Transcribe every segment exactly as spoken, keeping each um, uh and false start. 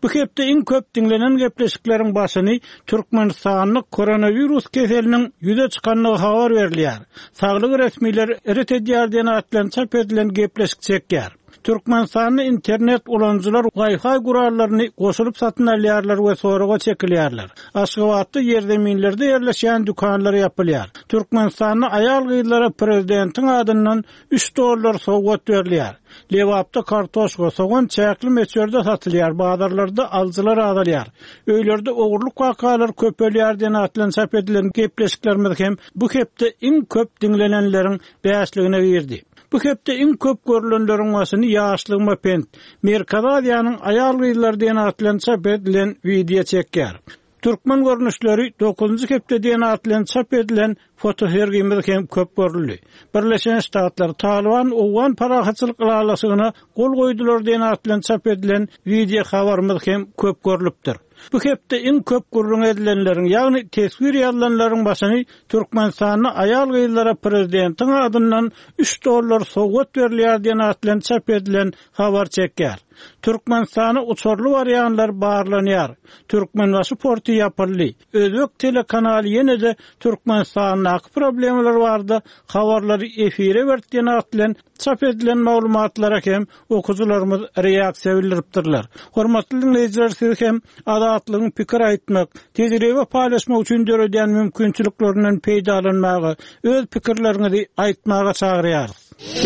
Bu hepde iň köp dinlenen gepleşikleriň başyny Türkmenistanyň koronavirus keseliniň ýüze çykanlygy habar berilýär. Saglyk resmiler eret edýär diýen atlan çap edilen gepleşik çekýär. Türkmenistanyň internet ulanjylar Wi-Fi gurarlaryny goşulyp satyn alýarlar we soraga çekilýärler. Aşgabatda ýerdeminlerde ýerleşýän dukanlar ýapylýar. Türkmenistanyň aýal gyýlara prezidentiň adyndan üç dollar sowgat berilýär. Lewapda kartoşka, soğan çäkli meçerde satılýar, bazarlarda aljylar adalýar. Öýlerde ogurluk wakalary köpelýär diýen atlan çap edilen gepleşikler hem bu hepde iň köp dinlenenleriň bäşligine girdi. Bu hepde iň köp görülenleriň başyny ýaşlygyma pent, Merkaz Aziýanyň aýal gyýlar diýen atlan çap edilen video çekýär. Türkmen görnüşleri dokuzuncu hepde diýen atlan çap edilen fotohergimiz hem köp görüldi. Birleşen Ştatlar Taliban owan parahatçylyk ýalasyna gol goýdular diýen atlan çap edilen video habarymyz hem köp görülipdir. Bu hepde iň köp gurrun edilenleriň, ýagny tesvir ýalanlaryň başyny Türkmenistanyň aýal gyýlara prezidentiň adyndan üç dollar sowgat berilýär diýen atlan çap edilen habar çekýär. Türkmenistany uçurly barýanlar barlanýar. Türkmenbaşy porty ýapyldy. Özbek telekanaly ýene-de Türkmenistanyň problemler bardy. Habarlary efire berdiýän atlan çap edilen maglumatlara hem okuwçylarymyz reaksiýa bildiripdirler. Hormatly dinleýijiler, siz hem adatlygyň pikir aýtmak, tezirege paýlaşmak üçin döredýän mümkinçiliklerinden peýdalanmagy, öz pikirleriňizi aýtmaga çagyrýarys.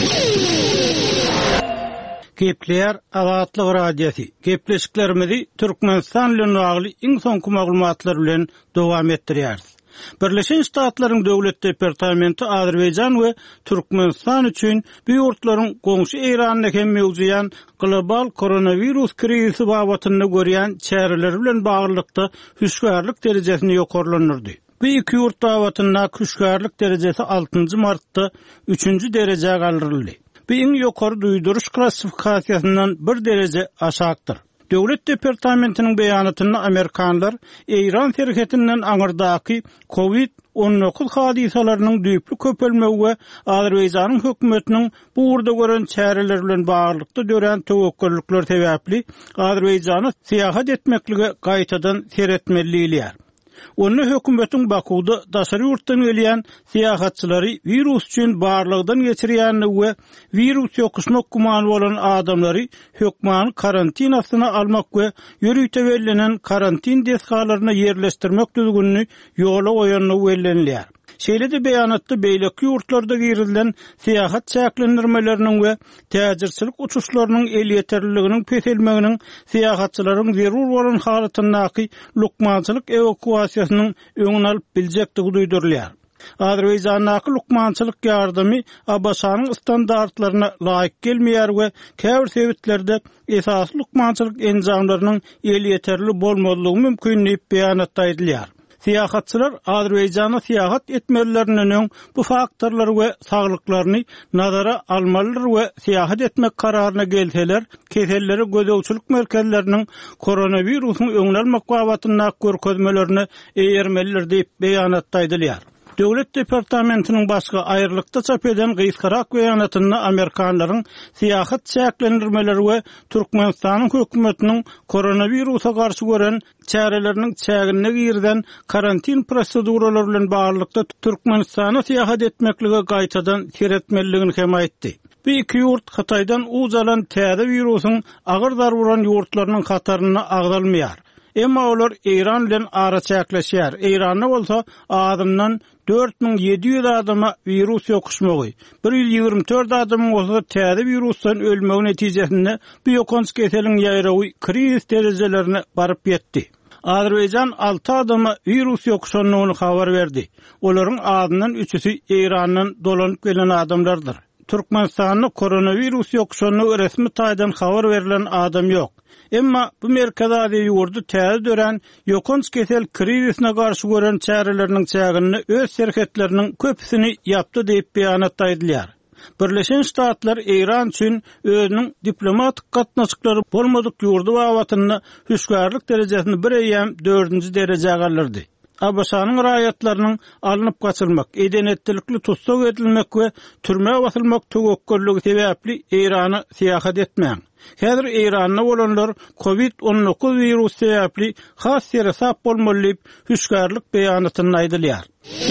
Gepler Adatlyk radiosi. Gepleşiklerimizi Türkmenistan bilen bagly iň soňky maglumatlar bilen dowam etdirýäris. Birleşen Ştatlaryň döwlet departamenti Azerbaýjan we Türkmenistan üçin bu ýurtlaryň goňşy Iranyň hem mewzuyan global koronavirus krizi babatyny görýän çäreler bilen baglykda hüşgärlik derejesini ýokarlanyrdy. Bu iki ýurt babatyna hüşgärlik derejesi altynjy martda üçüncü derejäge galdyryldy. Bu iň ýokary duýduruş klassifikasiýasyndan bir derece aşakdyr. Döwlet departamentiniň beýanatyny Amerikanlar Iran serhetinden aňyrdaky covid on dokuz hadisalarynyň düýpli köpelmegi we Azerbaýjanyň hökümetiniň bu urda gören çäreler bilen baglykda dören töwekküllikler sebäpli Azerbaýjany seýahat etmeklige gaýtadan seretmelilýär. Onu hökümetiň Bakuda daşary ýurtdan gelýän seýahatçylary virus üçin barlygdan geçirýänini we virus ýokuşmak gumany bolan adamlary hökmany karantinasyna almak we ýörüýte berilenen karantin deskalaryna ýerleşdirmek düzgünini ýola goýanyny bellenilýär. Şeýle-de beýanatda beýleki ýurtlarda girilen seýahat çäklendirmeleriniň we täjirçilik uçuşlarynyň el ýeterliliginiň peselmeginiň seýahatçylaryň zerur bolan halatynyňky lukmançylyk evakuasiýasynyň öňüni alyp biljekdigi duýdurulýar. Azerbaýjanyň lukmançylyk ýardymy Abbasanyň standartlaryna laýyk gelmeýär we käbir sebetlerde esas lukmançylyk enjamlarynyň el ýeterli bolmadygyny mümkinleyip beýanatda aýdylýar. Seýahatçylar Azerbaýjana seýahat etmelileriniň bu faktorlary we saglyklaryny nazara almalylar we seýahat etmek kararyna gelseler, keselleri gözegçilik merkezleriniň koronawirusyň öňüne almak babatyna görkezmelerini eýermeliler diýip beýanatda aýdylýar. Döwlet departamentiniň başga aýrylykda çap eden gysgarak beýanatyny Amerikanlaryň seýahat çäklendirmeleri we Türkmenistanyň hökümetiniň koronawirusa garşy gören çäreleriniň çägine girden karantin proseduralary bilen baglykda Türkmenistana seýahat etmekligi gaýtadan seretmeliligini hem aýtdy. Bu iki ýurt Hataýdan uzalan täze wirusyň agyr darburan ýurtlarynyň hataryna agdalmaýar. Emma olar Iran bilen ara çäkleşýär. Iranda bolsa adamdan dört bin yedi yüz adama virus ýokuşmagy, bir yüz ýigirme dört adamyň bolsa täze virusdan ölmegi netijesinde bu ýokanç keseliň ýaýragy kriz derejelerine baryp ýetdi. Azerbaýjan altı adama virus ýokuşanyny habar berdi. Olaryň adyndan üçüsi Irandan dolanyp gelen adamlardyr. Türkmenistanyň koronavirus ýokuşanyny resmi taýdan habar berilen adam ýok. Emma bu Merkaz Aziýa ýurdu täze dören ýokanç kesel krizisine garşy gören çäreleriniň çägini öz serhetleriniň köpüsini ýapdy diýip beýanatda aýdylýar. Birleşen Ştatlar Iran üçin özüniň diplomatik gatnaşyklary bolmadyk ýurdu babatyny hüşgärlik derejesini bir eýem dördünji derejäge galdyrdy. A B S-nyň raýatlarynyň alınıp gaçylmak, edenetlikli tutsak edilmek we türme basylmak tögekkerligi sebäpli Irana seýahat etmäň. Häzir Iranda bolanlar covid on dokuz virus sebäpli has ýere sap bolmaly hüşgärlik beýanatyny aýdylýar.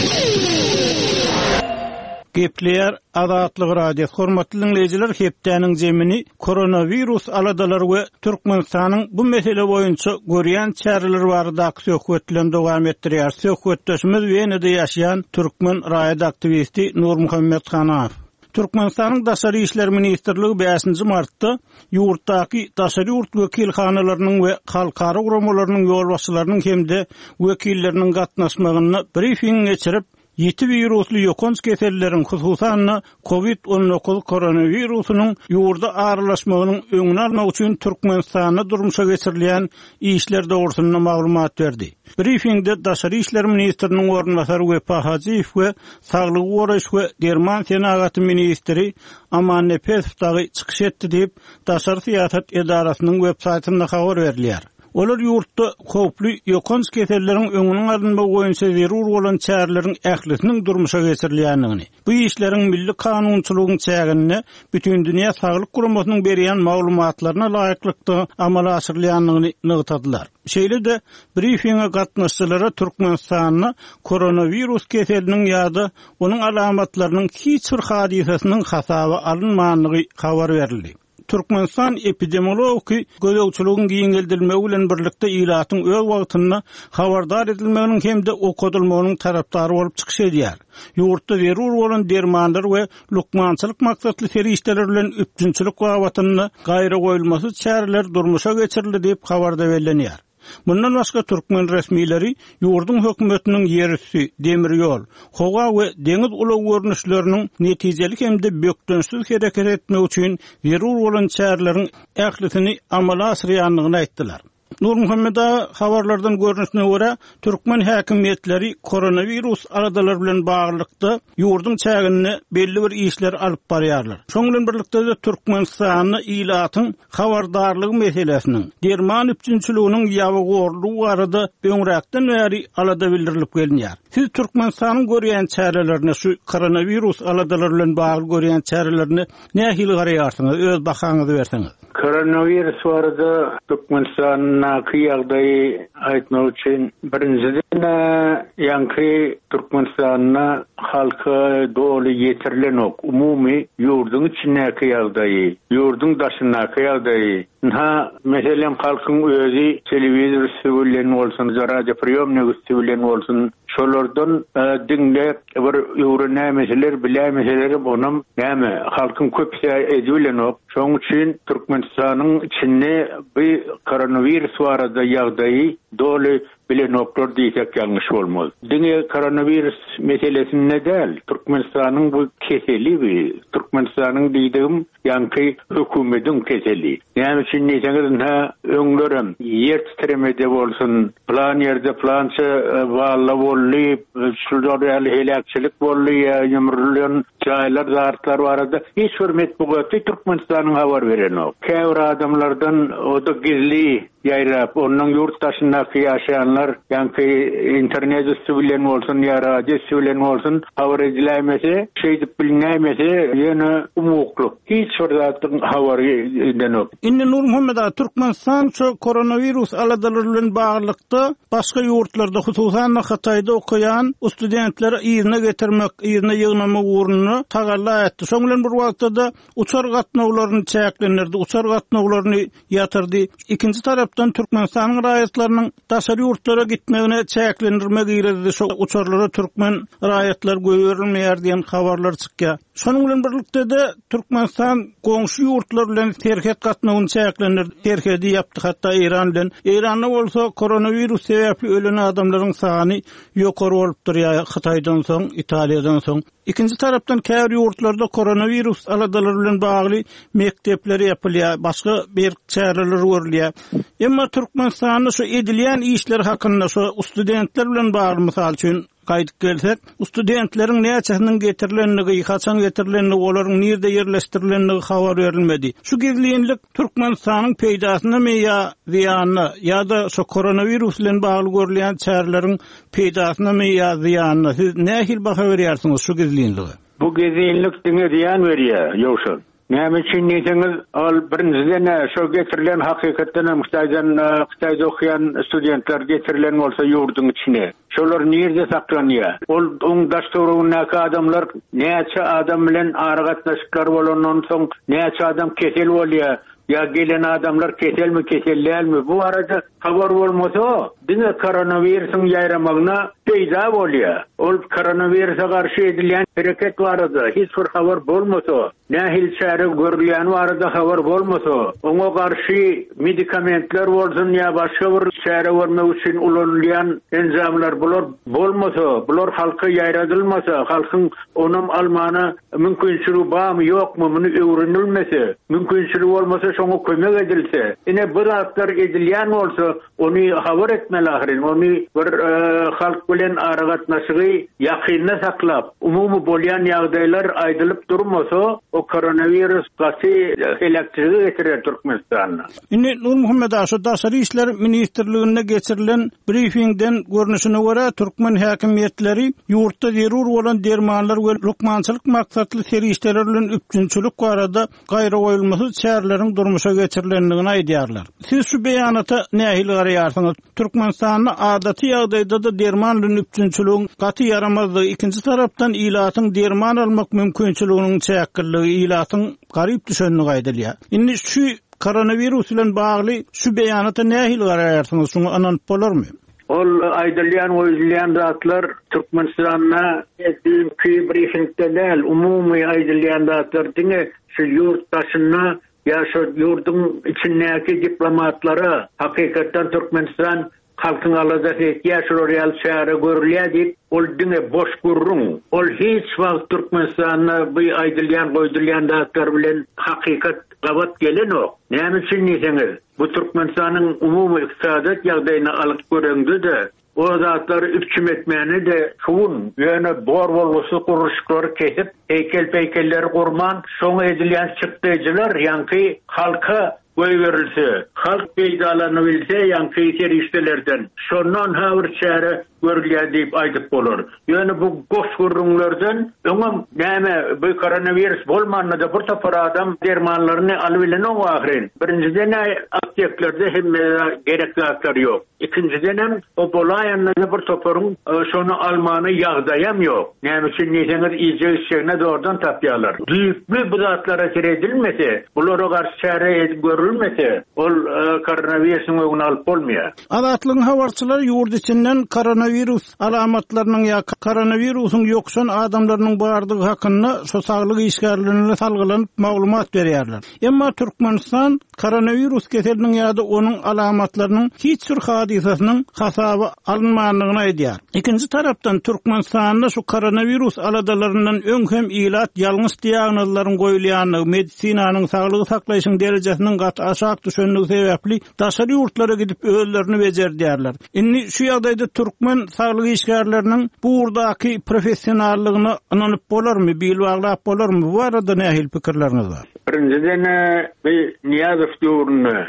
Gepler Azatlyk radio hormatly dinleyijiler, hepdeniň jemini koronavirus aladalary we Türkmenistanyň bu mesele boýunça görýän çäreleri barada söhbetlen dowam etdirýär. Söhbetdeşimiz Wenede ýaşaýan türkmen raýat aktivisti Nur Muhammed Hanaw. Türkmenistanyň Daşary işler ministrligi beşinji martda ýurtdaky daşary ýurt wekilhanalarynyň we halkara guramalarynyň ýolbaşçylarynyň hemde wekilleriniň gatnaşmagyna briefing geçirip Yeti viruslu ýokons keselleriň hususan covid on dokuz koronavirusynyň ýurda ağırlaşmagynyň öňüni almak üçin Türkmenistanda durmuşa geçirilýän işler dogrusyna maglumat berdi. Briefingde Daşary işler ministriniň ornbasary Wepa Hajiýew we Saglyk goraýyş we German senagaty ministri Aman Nepesov dagy çykyş etdi diýip Daşary siýasat edarasynyň websaýtynda habar berilýär. Olar ýurtda köpli ýokons keselleriň öňüniň alınma boýunça zerur bolan çäreleriň ählisiniň durmuşa geçirilýändigini, bu işleriň milli kanunçylygyň çägini, bütün dünýä saglyk guramasynyň berýän maglumatlaryna laýyklykda amala asyrylýandygyny nygtadylar. Şeýle de briefinge gatnaşçylary Türkmenistanyň koronavirus keseliniň ýa-da onuň alamatlarynyň hiç bir hadisasynyň hasaby alınmanlygy habar berildi. Türkmenistan epidemiologi gözegçiligiň giňeldirmegi bilen birlikde ilatyň öz wagtyna habardar edilmeginiň hemde okudylmagynyň tarapdary bolup çykyş edýär. Ýurtda zerur bolan dermanlar we lukmançylyk maksatly ferişdeler bilen üpçünçilik wawatyny gaýra goýulmasy çäreler durmuşa geçirildi diýip habarda bellenýär. Bundan başga Türkmen resmileri ýurdun hökümetiniň ýerisi, demir ýol, howa we deňiz ulaw görnüşleriniň netijelik hemde bökdönsiz hereket etmek üçin zerur bolan çäreleriň ählisini amala asyrýandygyny aýtdylar. Nur Muhammed habarlardan görnüşine göre Türkmen häkimetleri koronavirus aradalary bilen baglykda ýurdun çägini belli bir işler alyp barýarlar. Şoň bilen birlikde de Türkmenistanyň ilatyň habardarlygy meselesiniň derman üpçünçiliginiň ýaby gorlugy barada öňräkden bäri alada bildirilip gelýär. Siz Türkmenistanyň görýän çärelerini, şu koronavirus aladalary bilen bagly görýän çärelerini nähili garaýarsyňyz, öz bahaňyzy berseňiz. Koronavirus barada Türkmenistanyň ýagdaýy aýtmak üçin birinciden ýanky Türkmenistanyň halky doly ýetirilen ok, umumy ýurdun içindäki ýagdaýy, ýurdun daşyndaky ýagdaýy. Ha, meselem halkyň özi telewizor süýlen bolsun, radio priýomnik süýlen bolsun, şolardan dinlep bir ýuruna meseler, bilemeseler bonum, näme halkyň köpse edilen ok. Şoň üçin Türkmenistanyň içinde bir koronavirus barada ýagdaýy doly bilen oklar diýsek ýalňyş bolmaz. Diňe koronavirus meselesini nädäl? Türkmenistanyň bu keseli, bir Türkmenistanyň diýdim, ýanky hökümetiň keseli. Näme üçin näçeňiz ha öňlerem ýer titremede bolsun, plan ýerde plança walla bolly, şurada helakçylyk bolly, ýumrulan çaýlar zartlar barada hiç hürmet bugaty Türkmenistanyň habar beren ok. Käbir adamlardan o da gizli ýaýrap, onuň ýurtdaşyndaky ýaşaýanlar, ýanky internet üstünden bolsun, ýa radio üstünden bolsun, habar edilemese, şeýdip bilinmese, ýene umukly. Hiç şurdatyň habary edilok. Indi Nur Muhammed Türkmenistan şu koronavirus aladalary bilen baglykda başga ýurtlarda, hususan Hataýda okuyan studentleri ýerine getirmek, ýerine ýygnamak uğruna tagalla etdi. Şoň bilen bir wagtda uçar gatnawlaryny çäklendirdi, uçar gatnawlaryny ýatyrdy. İkinji tarapdan Türkmenistanyň raýatlarynyň daşary ýurtlara gitmegine çäklendirmek ýerinde şu uçarlara türkmen raýatlar göýerilmeýär diýen habarlar çykýar. Şonuň bilen birlikde de Türkmenistan goňşy ýurtlar bilen terket gatnawyny çäklendirdi, terkedi ýapdy hatda Iran bilen. Iranda bolsa koronavirus sebäpli ölen adamlaryň sany ýokary bolup durýar, Hataýdan soň, Italiýadan soň. İkinji tarapdan käbir ýurtlarda koronavirus aladalary bilen bagly mektepleri ýapylýar, başga bir çäreler görülýär. Emma Türkmenistanyň şu edilýän işler hakynda şu studentler bilen bagly mysal üçin gaýdyp gelsek, studentleriň näçesiniň getirilenligi, haçan getirilenligi, olaryň nerede yerleşdirilenligi habar berilmedi. Şu gizlilik Türkmenistanyň peýdasyna ya ziýanyna ýa-da şu koronavirus bilen bagly görülen çärelerin peýdasyna ya ziýanyna siz nähil baha berýärsiňiz şu gizliňligi? Bu gizlilik diňe ziýan berýär, ýoksa. Näme üçin diýseniz, al birinciden şo getirilen hakykatdan Xitaydan Xitayda okuyan studentler getirilen bolsa ýurduň içine. Şolar nerede saklanýar? Ol oň daşturunyňky adamlar näçe adam bilen aragatnaşyklar bolandan soň näçe adam kesel bolýar? Ya gelen adamlar kesel mi keseller mi? Bu arada habar bolmasa, diňe koronawirusyň ýaýramagyna peýda bolýar. Ol koronawirusa garşy edilen hereket barada hiç bir habar bolmasa, nähil şäher görülýän barada habar bolmasa, oňa garşy medikamentler bolsun ýa başga bir şäher görmek üçin ulanýan enzamlar bular bolmasa, bular halka ýaýradylmasa, halkyň onam almany mümkinçiligi barmy ýokmy muny öwrenilmese, mümkinçiligi bolmasa şoňa kömek edilse, ine bir aktar edilýän bolsa, ony habar etmeli ahirin, ony bir halk bilen aragatnaşygy ýakynda saklap, umumy bolýan ýagdaýlar aýdylyp durmasa, o koronavirus gasy helakçylygy getirer Türkmenistanyna. Ine Nur Muhammed Aşo Daşary işler ministrligine geçirilen briefingden görnüşine görä Türkmen häkimiýetleri ýurtda zerur bolan dermanlar we lukmançylyk maksatly serişler bilen üçinçilik barada gaýra goýulmasy çäreleriň durmuşa geçirilendigini aýdýarlar. Siz şu beýanata nähil garaýarsyňyz? Türkmenistanyň adaty ýagdaýda da derman bilen üçinçiligiň gaty yaramazlygy, ikinji tarapdan ilatyň derman almak mümkinçiliginiň çäkkilligi, ilatyň garyp düşenligi aýdylýar. Indi şu koronavirus bilen bagly şu beýanata nähil garaýarsyňyz? Şunu ananyp bolarmy? Ol aýdylýan goýulýan zatlar Türkmenistanyna etdiňki briefingde däl, umumy aýdylýan zatlar diňe şu ýurtdaşyna ya şu ýurduň içindäki diplomatlara hakykatdan Türkmenistan halkyň alada ýaşar real şäher görülýär diýip ol diňe boş gurrun. Ol hiç wagt Türkmenistanyna bu aýdylýan goýdylýan zatlar bilen hakykat gabat gelen ok. Näme üçin diýseniz? Bu Türkmenistanyň umumy ykdysadat ýagdaýyna alyp göreňdi de, o zatlar üçüm etmeni de şuun ýöne bor bolgusy guruşyklar kesip, heykel-peýkelleri gurman, şoňa edilýän çykdyjylar ýanky halka goý berilse, halk peýdalanybilse ýanky serişdelerden, şondan hawr şähere görülýär diýip aýdyp bolar. Ýöne bu goş gurrunlardan öňem näme bu koronavirus bolmanda bir tapar adam dermanlaryny alybilen o ahirin. Birinciden apteklerde hemme gerekli aktar ýok. İkinciden hem o bolaýanlarda bir toparyň şonu almany ýagdaýam ýok. Näme üçin diýseniz iýje işlerine doğrudan tapýarlar. Düýpli bu zatlara seredilmese, bulara garşy çäre görülmese, ol koronavirusyň öňüne alyp bolmaýar. Adatlyň habarçylar ýurt içinden koronavirus alamatlarynyň ýa koronavirusyň ýokşan adamlarynyň bardygy hakynda şu saglyk işgärlerine salgylanyp maglumat berýärler. Emma Türkmenistan koronavirus keseliniň ýa-da onuň alamatlarynyň hiç bir hadisasynyň hasaby alınmanlygyny aýdýar. İkinji tarapdan Türkmenistanda şu koronavirus aladalaryndan öňhem ilat ýalňyş diagnozlaryň goýulýanlygy, medisinanyň saglygy saklaýyşyň derejesiniň gat aşak düşenligi sebäpli daşary ýurtlara gidip özlerini bejerdiýärler. Indi şu ýagdaýda Türkmen saglyk işgärleriniň bu urdaky professionallygyny ananyp bolarmy, bilbaglap bolarmy? Bu arada nähil pikirleriniz bar? Birinciden bir Niyazow ýurduny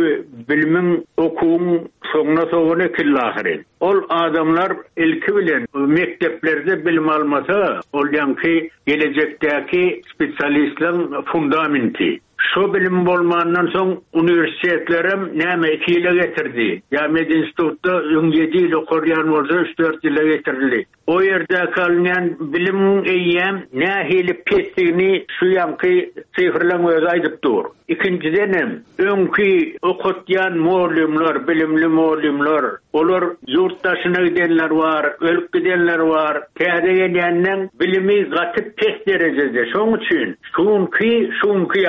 bilimiň okuwyň soňuna soňuna killahyrin. Ol adamlar ilki bilen mekteplerde bilim almasa, ol ýanky gelecekdäki spesialistlaryň fundamenti. Şu bilim bolmandan soň uniwersitetlerim näme iki ýyla getirdi. Ya med institutda yedi ýyl okurýan bolsa üç dört ýyla getirdi. O ýerde kalýan bilim eýýäm nähili pesdigini şu ýanky sifirlen öz aýdyp dur. İkinciden öňki okutýan muallimler, bilimli muallimler, olar ýurtdaşyna gidenler bar, ölüp gidenler bar. Täze gelýänden bilimi gatyp pes derejede. Şoň üçin şuňky şuňky ýagdaýda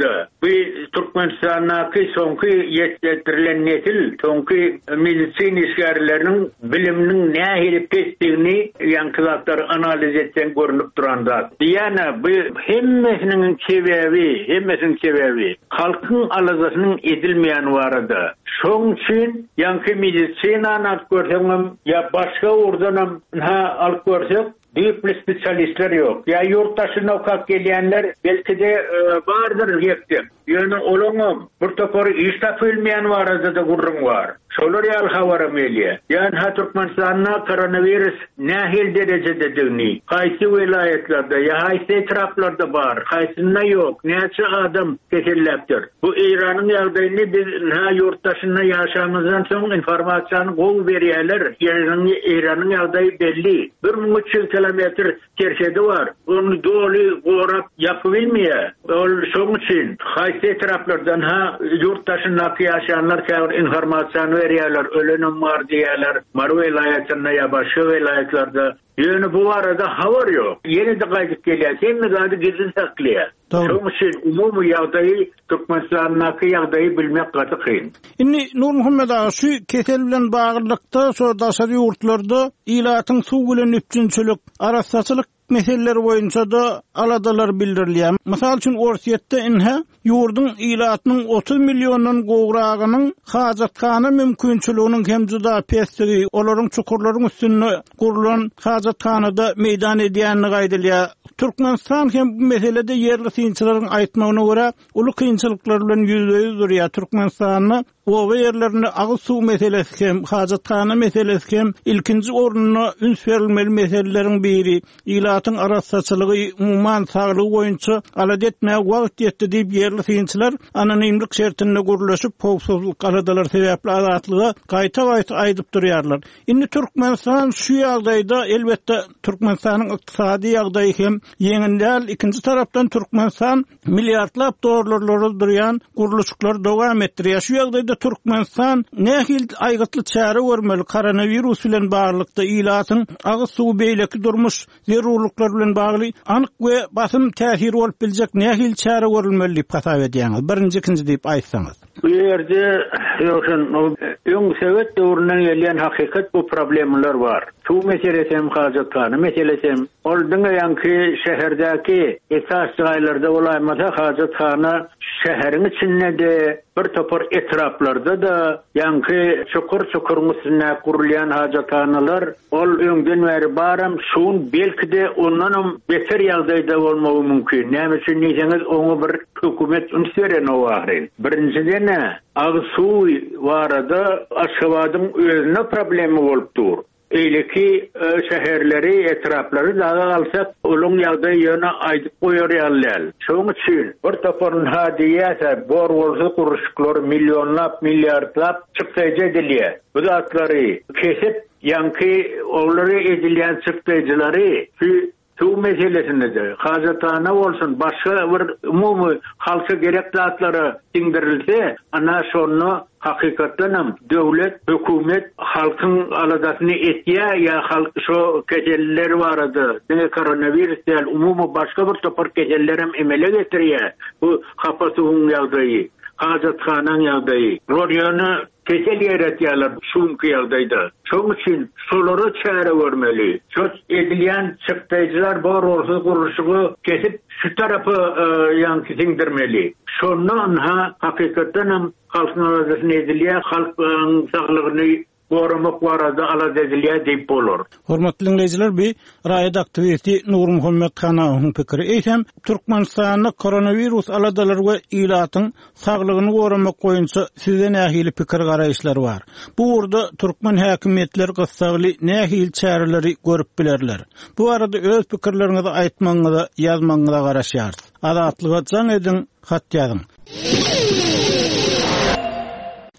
vardı. Bu Türkmenistan'daki sonki yetiştirilen nesil, sonki medicin işgarilerinin biliminin ne helip kestiğini yankılatlar analiz etsen görünüp duranda. Yani bu hemmesinin sebebi, hemmesinin sebebi halkın alazasının edilmeyen vardı. Şoň için yankı medicina alıp görsem ya başka ordanam ha alıp görsek büyük spesyalistler yok. Ya yurttaşına okak geleyenler belki de e, vardır yekti. Yani olağım bir topar iş tapılmayan varada da gurrum var. Şolar yal havaram eliye. Yani ha Türkmenistan'na koronavirüs nahil derecede dönüyor. Kaysi vilayetlerde ya haysi etraflarda var. Kaysında yok. Neçe adam kesilleptir. Bu İran'ın yaldayını biz ha yurttaşına yaşamızdan sonra informasyonu kol veriyorlar. İran'ın İran'ın yaldayı belli. Bir üç yüz kilometre kerşedi var. Onu dolu uğrap yapıbilmiyor. Onun için haysi etraflardan ha yurttaşındaki yaşayanlar kadar informasyonu veriyorlar. Ölünüm var diyorlar. Maru vilayetinde ya başka vilayetlerde. Yani bu arada hava yok. Yeni de kaydık geliyor. Sen mi gaydı gizli saklıyor? Onun için umumu yağdayı Türkmenistan'daki yağdayı bilmek katı kıyın. Inni Nur Muhammed ağa şu kesel bilen bağırlıkta so dasarı yurtlarda ilatın su bilen üpçünçülük, arasatçılık meseleleri boyunca da aladalar bildirilýär. Mysal üçin Orsiyetde inha yurdun ilatynyň otuz milyondan gowraganyň hajatkana mümkinçiliginiň hem juda pesdigi, olaryň çukurlaryň üstüne gurulan hajatkanada meýdan edýänini gaýdylýar. Türkmenistan hem bu meselede yerli synçylaryň aýtmagyna görä, uly kynçylyklar bilen ýüzde-ýüz durýar. Türkmenistanyň o yerlerinde agy suw meselesi hem hajatkana meselesi hem ilkinji ornuny üns berilmeli meseleleriň biri. İlatyň arassaçylygy umman saglygy boýunça alad etmäge wagt ýetdi diýip yerli synçylar anonimlik şertinde gurulşyp howpsuzlyk aladalar sebäpli azatlyga gaýta-gaýta aýdyp durýarlar. Indi Türkmenistan şu ýagdaýda elbetde Türkmenistanyň ykdysady ýagdaýy hem ýeňindäl, ikinji tarapdan Türkmenistan milliardlap dollarlary durýan gurulşyklar dowam etdirýär. Şu ýagdaýda Türkmenistan nähil aýgytly çäre görmeli koronavirus bilen baglanykda ilatyň agy suw beýleki durmuş zerurluklar bilen bagly anyk we basym täsiri bolup biljek nähil çäre görülmeli diýip hasap edýäňiz. Birinji, ikinji diýip aýtsaňyz. Bu ýerde ýokun öň Sowet döwründen gelýän hakykat bu problemler var. Suw meselesi hem hajatkana meselesi hem oldyňa ýanky şäherdäki esas ýaýlarda bolaýmasa hajatkana şäheriň içinde de bir topar etraflarda da ýanky çukur-çukur üstüne gurulýan hajatkanalar ol öňden bäri baram suwun belki de ondan beter ýagdaýda bolmagy mümkin. Näme üçin diýseniz oňa bir hökümet ünseren o wagtyn. Birinjiden agy suw barada Aşgabatyň özüne problemi bolup dur. Eyleki e, şäherleri, etrafları daga alsak, ulun ýagdaý ýöne aýdyp goýarýarlar. Şoň üçin bir toparyn hadiýäse, bor bolsa kuruşyklar milyonlap, milyardlap çykdyjy edilýär. Bu zatlary kesip, ýanky olary edilýän çykdyjylary suw meselesinde de hajatana bolsun, başga bir umumy halka gerekli atlary diňdirilse, ana şonu hakykatdan hem döwlet, hökümet halkyň aladasyny etýär ýa halk şo kejeller barady. Diňe koronavirus diýil umumy başga bir topar kejeller hem emele getirýär. Bu hapasyň ýagdaýy, hajatkanaň ýagdaýy. Rodyony kesel ýeretýärler şunky ýagdaýda. Şoň üçin şolary çäre görmeli. Şo edilýän çykdyjylar bar bolsa guruşygy kesip şu tarapy ýanky diňdirmeli. Şondan ha hakykatdan hem halkyň arasyna edilýär, halkyň saglygyny goramak barada alad edilýär diýip bolar. Hormatly dinleýijiler, bir raýat aktivisti Nur Muhammed Kanawyň pikiri eýsem, Türkmenistanda koronavirus aladalary we ilatyň saglygyny goramak boýunça size nähili pikir garaýşlary bar. Bu urda türkmen häkimetleri gysgaly nähili çäreleri görüp bilerler. Bu arada öz pikirleriňizi aýtmaňyza, ýazmaňyza garaşýar. Azatlyga jaň edin, hat ýazyn.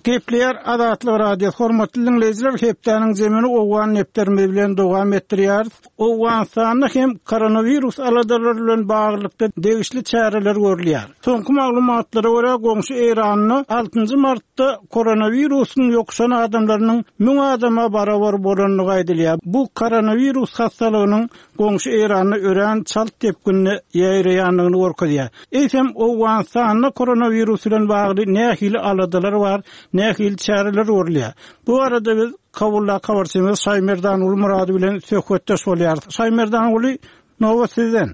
Gepleýär Azatlyk radio hormatly dinleýijiler, hepdeniň zemini owan nepdermi bilen dowam etdirýär. Owan sany hem koronavirus aladarlary bilen baglykda degişli çäreler görülýär. Soňky maglumatlara görä goňşy Iranyň altynjy martda koronavirusyň ýokşan adamlarynyň müň adama barabar bolanlygy aýdylýar. Bu koronavirus hastalygynyň goňşy Iranyny ören çalt tepkini ýaýraýanlygyny görkezýär. Eýsem owan sany koronavirus bilen bagly nähili aladarlar bar, nähili çäreler görülýär. Bu arada biz kabulla kabarçymyz Saýmerdan uly Murady bilen söhbetde bolýar. Saýmerdan uly nowa sizden?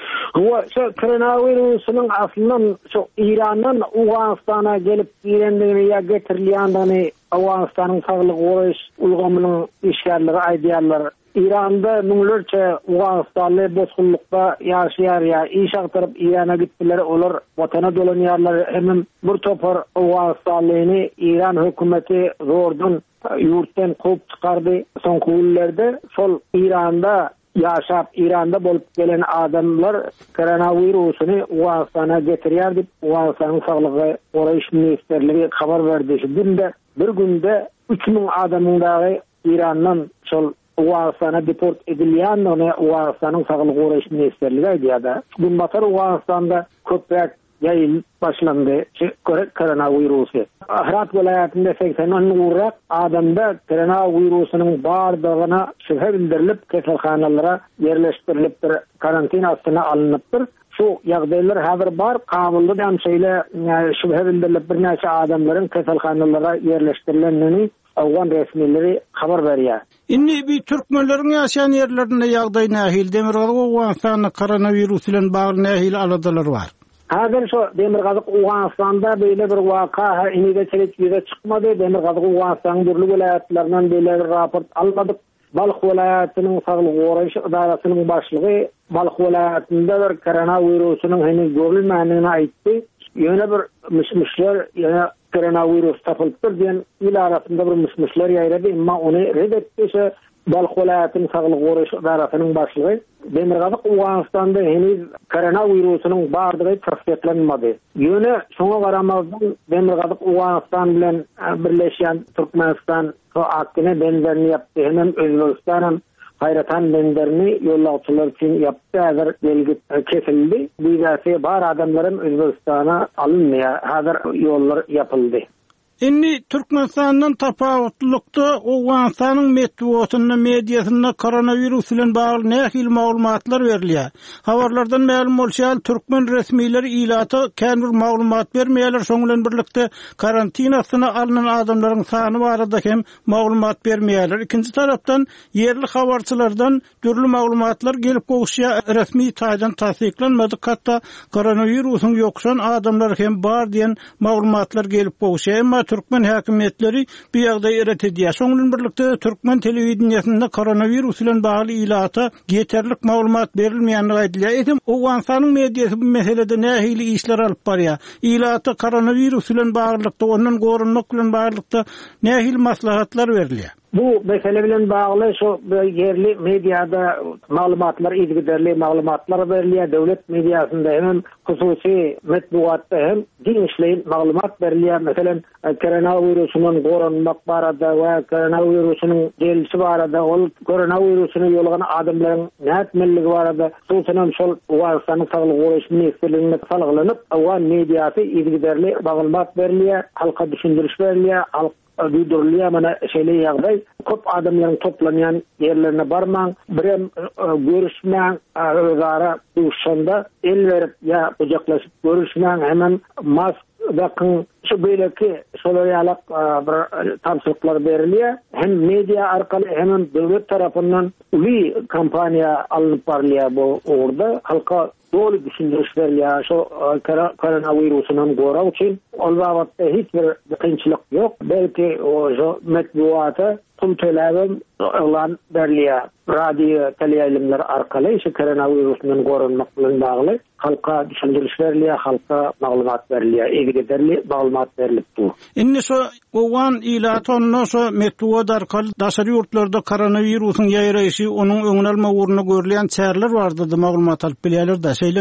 Bu koronavirusynyň aslyndan şu Irandan Awganistana gelip girendigini ýa getirilýändigini Awganistanyň saglyk goraýyş ulgamynyň işgärleri aýdýarlar. İran'da müňlerçe Awganistanly bozgunlukda ýaşaýar ýa iş agtyryp Irana gitdiler, olar watana dolanýarlar. Hem bir topar Awganistanlyny İran hökümeti zordan ýurtdan goýup çykardy. Soňky ýyllerde şol İran'da ýaşap, İran'da bolup gelen adamlar koronavirusyny Awganistana getirýär diýip Awganistanyň saglygy goraýyş ministerligi habar berdi. Günde bir günde üç miň adamyňdagy İrandan şol Awganistana deport edilýändigini Awganistanyň saglyk goraýyş ministerligi aýdýar. Bu matar Awganistanda köpräk ýaýyl başlandy koronavirusy. Ahrat welaýatynda seksen urrak adamda koronavirusynyň bardygyna şüphe bildirilip keselhanalara ýerleşdirilip karantin astyna alınıpdyr. Şu ýagdaýlar häzir bar, kabulda hem şeýle şüphe bildirilip bir näçe adamlaryň keselhanalara ýerleşdirilenini Awgan resmileri habar berýär. Inni bir türkmenleriň ýaşaýan ýerlerinde ýagdaý nähil Demirgazyk Awganistanyň koronavirus bilen bagly nähil aladalar bar. Häzir şu Demirgazyk Awganistanda beýle bir waka inide çelekde çykmady. Demirgazyk Awganistanyň durly welaýatlarinden beýle bir raport almadyk. Balx welaýatynyň saglyk goraýyş idarasynyň başlygy Balx welaýatynda bir koronavirusynyň henüz görülmändigini aýtdy. Ýöne bir mişmişler ýa koronavirus tapylypdyr diýen il arasynda bir mişmişler ýaýrady, emma ony red etdi. Balx welaýatynyň saglyk goraýyş idarasynyň başlygy Demirgazyk Awganistanda henüz koronavirusynyň bardygy tasdiklenmedi. Ýöne şoňa garamazdan Demirgazyk Awganistan bilen birleşýän Türkmenistan so akdyny benzerini ýapdy. Hem Özbegistanam hayratan benzerini ýollagçylar üçin ýapdy. Häzir belgi kesildi. Bu ýa bar adamlarym Özbegistana alınmaya häzir ýollar ýapyldy. Inni Türkmenistan'dan tapawutlukda Awganistanyň medeniýetine, mediasyna koronavirus bilen bagly nähil maglumatlar berilýär. Habarlardan ma'lum bolýar, türkmen resmiýetleri ilata kän bir maglumat bermeýärler, şoň bilen birlikde karantin astyna alynan adamlaryň sany barada hem maglumat bermeýärler. Ikinji tarapdan yerli habarçylardan türlü maglumatlar gelip goýuşýar, resmi taýdan tasdiklenmedi. Hatda koronavirusyň ýokşan adamlar hem bar diýen maglumatlar gelip goýuşýar. Türkmen häkimetleri bir ýagdaý eret edýär. Şoň bilen birlikde türkmen telewizionyasynda koronavirus bilen bagly ilata ýeterlik maglumat berilmeýändigi aýdylýar. Etem Awganistanyň mediasy bu meselede nähili işler alyp barýar. Ilata koronavirus bilen baglykda, onuň gorunmak bilen baglykda nähili maslahatlar berilýär. Bu mesele bilen bagly şu yerli mediada maglumatlar, izgiderli maglumatlar berilýär. Döwlet mediasynda hem hususy medeniýetde hem giňişleýin maglumat berilýär. Meselen koronavirusynyň gorunmak barada we koronavirusynyň gelişi barada, ol koronavirusyny ýolgan adamlaryň näetmelligi barada susunam şol Awganistanyň saglyk goraýyş ministerligine salaglanyp, Awgan mediasy izgiderli maglumat berilýär, halka düşündiriş berilýär, Duyurulýar mana şeýle ýagdaý. Köp adamlaryň toplanýan ýerlerine barmaň, birem görüşmäň, özara duşanda el berip ýa ujaklaşyp görüşmäň, hemen mask bakın şu beýleki şolaryalak bir tamsyklar berilýär. Hem media arkaly hem döwlet tarapyndan uly kampaniýa alyp barylýar bu orada. Halka dolu düşündiriş berilýär. Şu koronavirusynyň goraw üçin albatda hiç bir kynçylyk ýok. Belki o medeniýete pul töläbim elan berilýär. Radio, teleýaýlanlar arkaly şu koronavirusynyň gorunmak bilen bagly halka düşündiriş berilýär, halka maglumat berilýär, egderli maglumat berilipdi. Inni şu Awgan ilatonno şu medeniýet arkaly daşary ýurtlarda koronavirusyň ýaýraýyşy, onuň öňüne alma uğruna görülen çäreler bardydy, maglumat alyp bilýärler da, şeýlemi?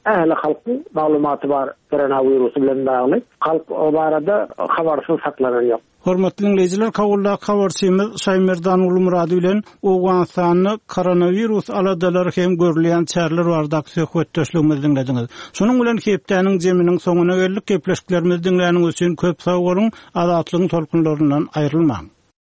ähli halkyň maglumaty bar koronavirus bilen bagly. Halk o barada habarsyz saklanan ýok. Hormatly dinleyijiler, kawulda habarçymyz Şaýmerdan uly Murady bilen Owganstanyny koronavirus aladalary hem görülýän çärler bardak söhbetdeşligimizi dinlediňiz. Şonuň bilen hepdeniň jeminiň soňuna geldik. Gepleşiklerimizi dinläniň üçin köp sag bolun. Azatlygyň tolkunlaryndan aýrylmaň.